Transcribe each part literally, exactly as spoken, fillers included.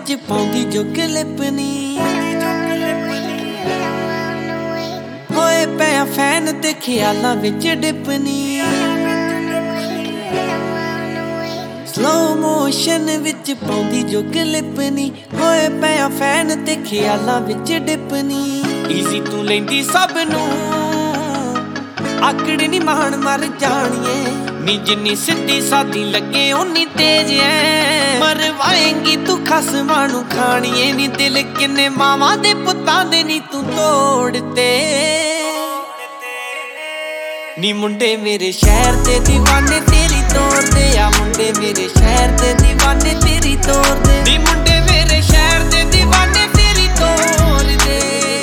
विच पाउंदी जो क्लिपनी होए पिया फैन ते ख्यालां विच डिपनी स्लो मोशन विच पाउंदी जो क्लिपनी होए पिया फैन ते ख्यालां विच डिपनी ईजी तू लैंदी सब नूं आकड़ नी मान मर जानिए नी जिन्नी सीधी सादी लगे उन्नी तेज है मरवाएंगी तू खसमां नूं खानिए नी दिल किन्ने मावां दे पुत्तां दे नी तू तोड़ते नी मुंडे मेरे शहर दे दीवाने तेरी तोड़ दे आ मुंडे मेरे शहर दे दीवाने तेरी तोड़ दे नी मुंडे मेरे शहर दे दीवाने तेरी तोड़ दे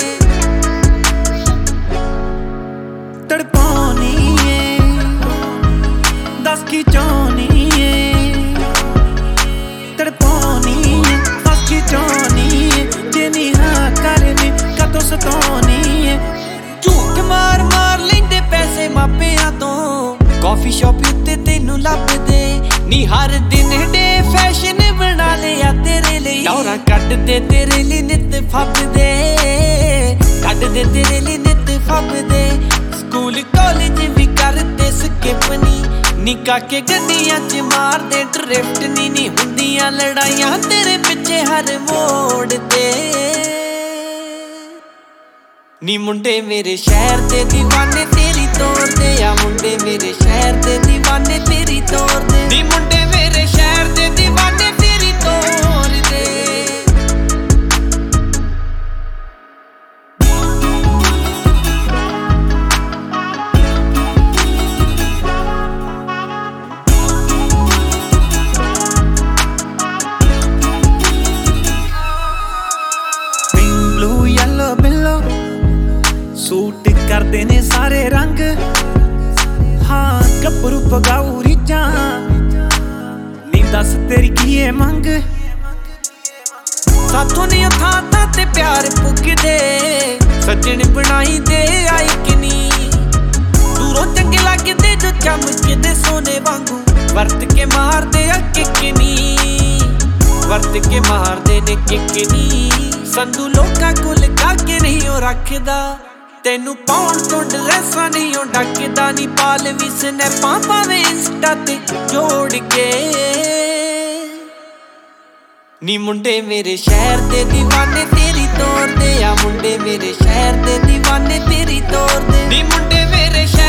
तड़पानी है दस की चाहनी है तड़पानी है दस की चाहनी है जेनी हाँ करनी कदों सतानी है झूठ मार मार लेंदे पैसे मापियां तो कॉफी शॉप उत्ते तेनू लभदे नी हर दिन डे फैशन बना लिया तेरे लिए दौरा कट दे तेरे लिए नित फबदे कट दे तेरे लिए नित फबदे स्कूल कॉलेज भी करते स्किपनी निका के गड्डियां च मार दे ड्रिफ्ट नी नी हुंदियां लड़ाइयां तेरे पिछे हर मोड़ ते नी मुंडे मेरे शहर दे दीवाने तेरी तोड़ दे आ मुंडे मेरे शहर दे दीवाने तेरी तोड़ दे नी मुंडे मेरे शहर दे दीवाने तेरी तोड़ दे सूट करते ने सारे रंग हाँ गब्बरू पगाऊ रीझां नी दस तेरी की है मंग साथों ने थां थां ते प्यार पुगदे सजन बनाई दे आई कि नी दूरों चंगे लगदे जो चमकदे सोने वांगू वरत के मार दे किक नी वरत के मार दे ने किक नी संधू लोकां कोल काके नहीं ओ रखदा तेनू पाउण तो ड्रेसां नहीं ओ डकदा नी पाल भी स्नैपां पावे इंस्टा ते जोड़ के नी मुंडे मेरे शहर दे दीवाने तेरी तोड़ दे आ मुंडे मेरे शहर दे दीवाने तेरी तोड़ दे नी मुंडे मेरे शहर